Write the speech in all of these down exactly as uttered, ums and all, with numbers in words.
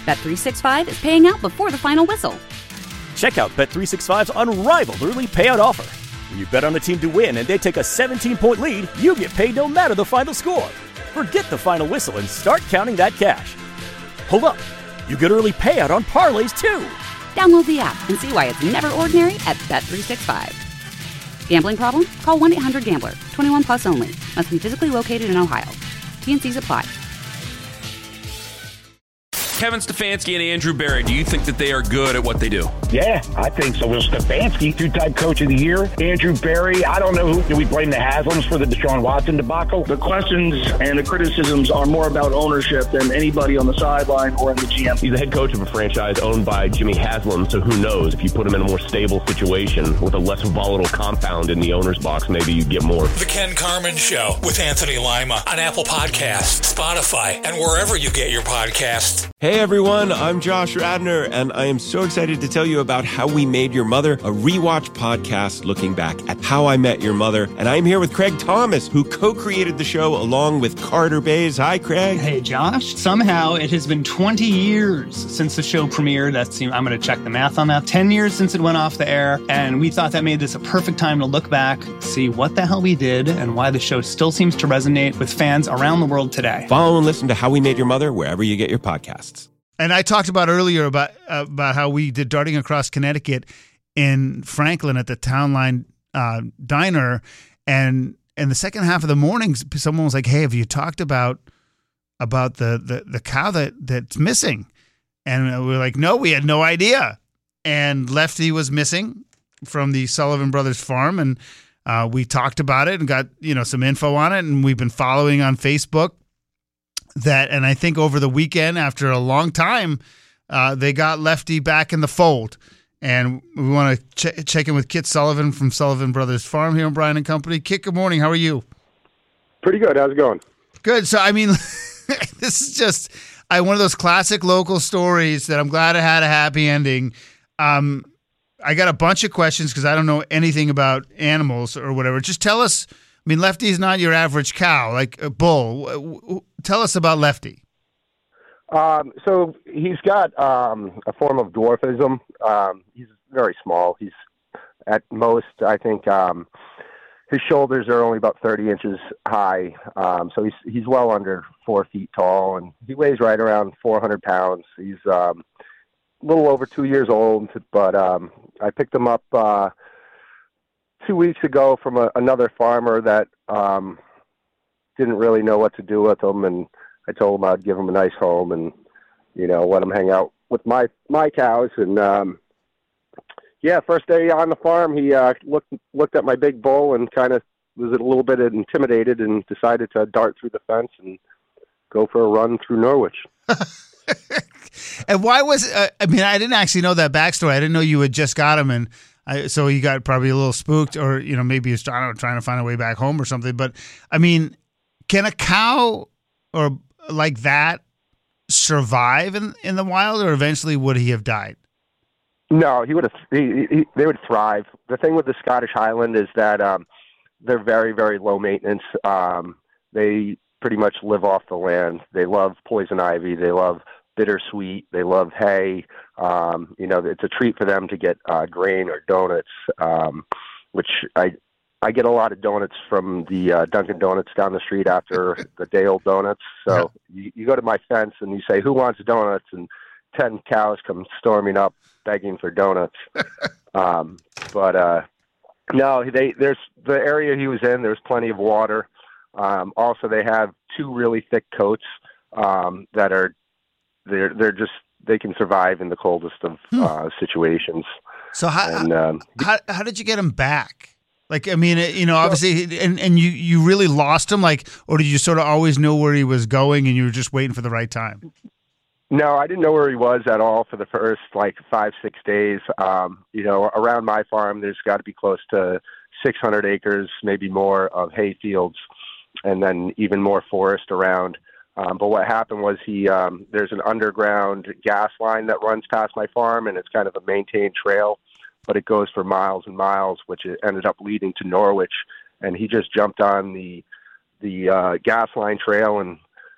Bet three sixty-five is paying out before the final whistle. Check out Bet three sixty-five's unrivaled early payout offer. When you bet on a team to win and they take a seventeen-point lead, you get paid no matter the final score. Forget the final whistle and start counting that cash. Hold up. You get early payout on parlays, too. Download the app and see why it's never ordinary at Bet three sixty-five. Gambling problem? Call one eight hundred gambler. twenty-one plus only. Must be physically located in Ohio. T N Cs apply. Kevin Stefanski and Andrew Berry, do you think that they are good at what they do? Yeah, I think so. Well, Stefanski, two-time coach of the year. Andrew Berry, I don't know who. Do we blame the Haslams for the Deshaun Watson debacle? The questions and the criticisms are more about ownership than anybody on the sideline or in the G M. He's the head coach of a franchise owned by Jimmy Haslam, so who knows? If you put him in a more stable situation with a less volatile compound in the owner's box, maybe you'd get more. The Ken Carman Show with Anthony Lima on Apple Podcasts, Spotify, and wherever you get your podcasts. Hey everyone, I'm Josh Radner, and I am so excited to tell you about How We Made Your Mother, a rewatch podcast looking back at How I Met Your Mother. And I'm here with Craig Thomas, who co-created the show along with Carter Bays. Hi, Craig. Hey, Josh. Somehow it has been twenty years since the show premiered. That's, I'm going to check the math on that. ten years since it went off the air, and we thought that made this a perfect time to look back, see what the hell we did, and why the show still seems to resonate with fans around the world today. Follow and listen to How We Made Your Mother wherever you get your podcasts. And I talked about earlier about uh, about how we did Darting Across Connecticut in Franklin at the Town Line uh, Diner, and in the second half of the morning, someone was like, "Hey, have you talked about about the the, the cow that that's missing?" And we were like, "No, we had no idea." And Lefty was missing from the Sullivan Brothers farm, and uh, we talked about it and got you know some info on it, and we've been following on Facebook. That and I think over the weekend, after a long time, uh, they got Lefty back in the fold. And we want to ch- check in with Kit Sullivan from Sullivan Brothers Farm here in Bryan and Company. Kit, good morning. How are you? Pretty good. How's it going? Good. So, I mean, this is just I, one of those classic local stories that I'm glad it had a happy ending. Um, I got a bunch of questions because I don't know anything about animals or whatever. Just tell us. I mean, Lefty's not your average cow, like a bull. Tell us about Lefty. Um, so he's got um, a form of dwarfism. Um, he's very small. He's at most, I think, um, his shoulders are only about thirty inches high. Um, so he's he's well under four feet tall, and he weighs right around four hundred pounds. He's um, a little over two years old, but um, I picked him up uh, two weeks ago from a, another farmer that um, didn't really know what to do with him, and I told him I'd give him a nice home and, you know, let him hang out with my my cows. And um, yeah, first day on the farm, he uh, looked looked at my big bull and kind of was a little bit intimidated and decided to dart through the fence and go for a run through Norwich. And why was uh, I mean, I didn't actually know that backstory. I didn't know you had just got him, and I, so he got probably a little spooked, or you know, maybe he's I don't know, trying to find a way back home or something. But I mean, can a cow or like that survive in in the wild, or eventually would he have died? No, he would have. He, he, they would thrive. The thing with the Scottish Highland is that um, they're very, very low maintenance. Um, they pretty much live off the land. They love poison ivy. They love bittersweet. They love hay. Um, you know, it's a treat for them to get uh, grain or donuts, um, which I I get a lot of donuts from the uh, Dunkin' Donuts down the street after the day-old donuts. So you, you go to my fence and you say, "Who wants donuts?" And ten cows come storming up begging for donuts. um, but uh, no, they there's the area he was in. There's plenty of water. Um, also, they have two really thick coats um, that are they're they're just they can survive in the coldest of hmm. uh, situations. So how, and, um, how how did you get him back? Like, I mean, you know, obviously, and, and you, you really lost him, like, or did you sort of always know where he was going and you were just waiting for the right time? No, I didn't know where he was at all for the first, like, five, six days. Um, you know, around my farm, there's got to be close to six hundred acres, maybe more, of hay fields, and then even more forest around. Um, but what happened was he um, there's an underground gas line that runs past my farm, and it's kind of a maintained trail, but it goes for miles and miles, which it ended up leading to Norwich. And he just jumped on the the uh, gas line trail and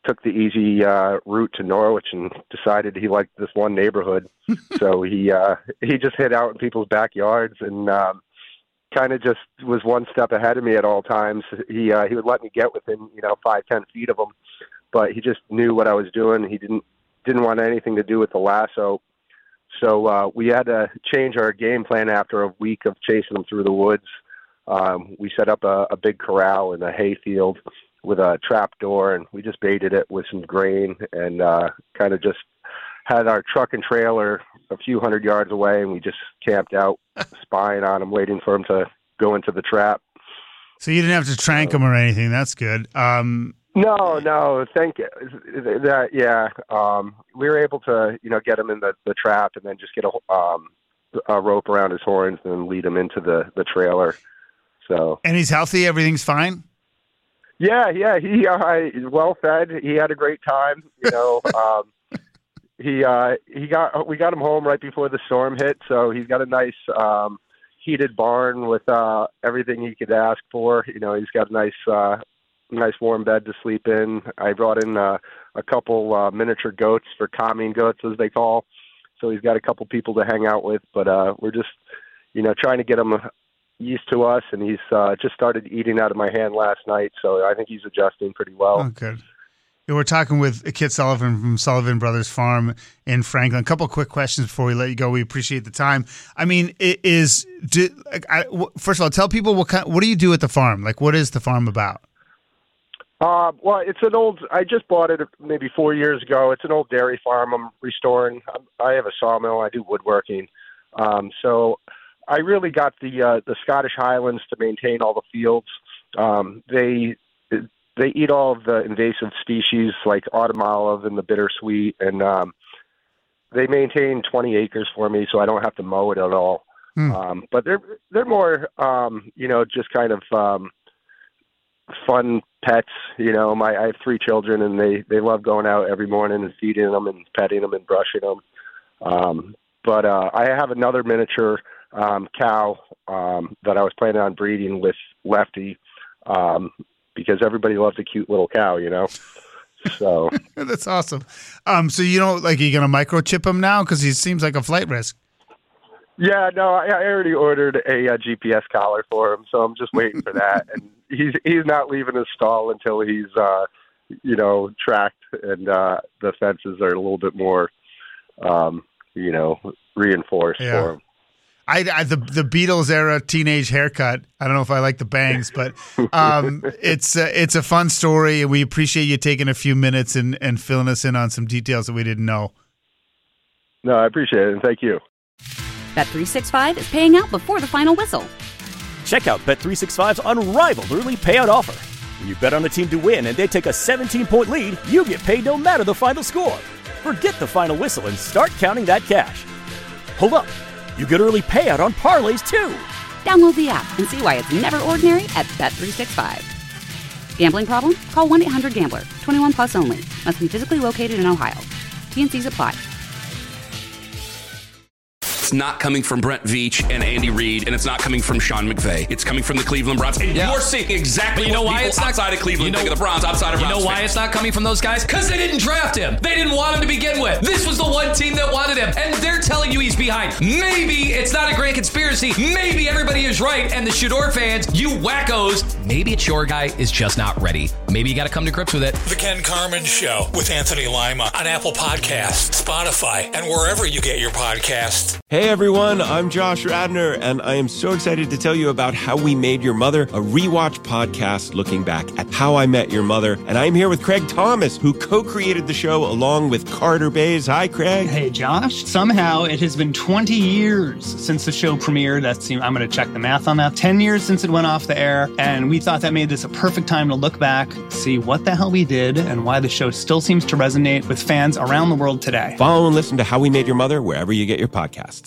took the easy uh, route to Norwich and decided he liked this one neighborhood. So he uh, he just hid out in people's backyards and um, kind of just was one step ahead of me at all times. He uh, he would let me get within, you know, five, ten feet of him, but he just knew what I was doing. He didn't didn't want anything to do with the lasso. So uh, we had to change our game plan after a week of chasing him through the woods. Um, we set up a, a big corral in a hay field with a trap door, and we just baited it with some grain and uh, kind of just had our truck and trailer a few hundred yards away, and we just camped out, spying on him, waiting for him to go into the trap. So you didn't have to trank him or anything. That's good. Um, no, no, thank you. That, yeah, um, we were able to, you know, get him in the, the trap and then just get a, um, a rope around his horns and lead him into the, the trailer. So. And he's healthy? Everything's fine? Yeah, yeah, he uh, he's well fed. He had a great time, you know. um, he uh, he got we got him home right before the storm hit, so he's got a nice um, heated barn with uh, everything he could ask for. You know, he's got a nice uh, nice warm bed to sleep in. I brought in uh, a couple uh, miniature goats for calming goats, as they call. So he's got a couple people to hang out with, but uh, we're just, you know, trying to get him used to us, and he's uh, just started eating out of my hand last night, so I think he's adjusting pretty well. Oh, good. Yeah, we're talking with Kit Sullivan from Sullivan Brothers Farm in Franklin. A couple of quick questions before we let you go. We appreciate the time. I mean, it is do, I, first of all, tell people what kind, what do you do at the farm? Like, what is the farm about? Uh, well, it's an old. I just bought it maybe four years ago. It's an old dairy farm. I'm restoring. I have a sawmill. I do woodworking. Um, so. I really got the uh, the Scottish Highlands to maintain all the fields. Um, they they eat all of the invasive species like autumn olive and the bittersweet, and um, they maintain twenty acres for me, so I don't have to mow it at all. Hmm. Um, but they're they're more um, you know, just kind of um, fun pets. You know, my I have three children, and they they love going out every morning and feeding them and petting them and brushing them. Um, but uh, I have another miniature. Um, cow um, that I was planning on breeding with Lefty um, because everybody loves a cute little cow, you know. So that's awesome. Um, so you don't like, are you gonna microchip him now because he seems like a flight risk? Yeah, no, I, I already ordered a, a G P S collar for him, so I'm just waiting for that. And he's he's not leaving his stall until he's uh, you know, tracked and uh, the fences are a little bit more um, you know, reinforced yeah. for him. I, I the the Beatles era teenage haircut. I don't know if I like the bangs, but um, it's uh, it's a fun story, and we appreciate you taking a few minutes and, and filling us in on some details that we didn't know. No, I appreciate it, and thank you. Bet three sixty-five is paying out before the final whistle. Check out Bet three sixty-five's unrivaled early payout offer. When you bet on a team to win and they take a seventeen-point lead, you get paid no matter the final score. Forget the final whistle and start counting that cash. Hold up. You get early payout on parlays, too. Download the app and see why it's never ordinary at Bet three sixty-five. Gambling problem? Call one eight hundred gambler. twenty-one plus only. Must be physically located in Ohio. T N Cs apply. It's not coming from Brent Veach and Andy Reid, and it's not coming from Sean McVay. It's coming from the Cleveland Browns. And yeah. you're seeing exactly but you know what why people it's not, outside of Cleveland you know, think of the Browns, outside of You Browns know why fans. It's not coming from those guys? Because they didn't draft him. They didn't want him to begin with. This was the one team that wanted him, and they're telling you he's behind. Maybe it's not a grand conspiracy. Maybe everybody is right, and the Shador fans, you wackos, maybe it's your guy is just not ready. Maybe you got to come to grips with it. The Ken Carman Show with Anthony Lima on Apple Podcasts, Spotify, and wherever you get your podcasts. Hey everyone, I'm Josh Radner, and I am so excited to tell you about How We Made Your Mother, a rewatch podcast looking back at How I Met Your Mother. And I'm here with Craig Thomas, who co-created the show along with Carter Bays. Hi, Craig. Hey, Josh. Somehow it has been twenty years since the show premiered. That's, I'm going to check the math on that. ten years since it went off the air, and we thought that made this a perfect time to look back, see what the hell we did, and why the show still seems to resonate with fans around the world today. Follow and listen to How We Made Your Mother wherever you get your podcasts.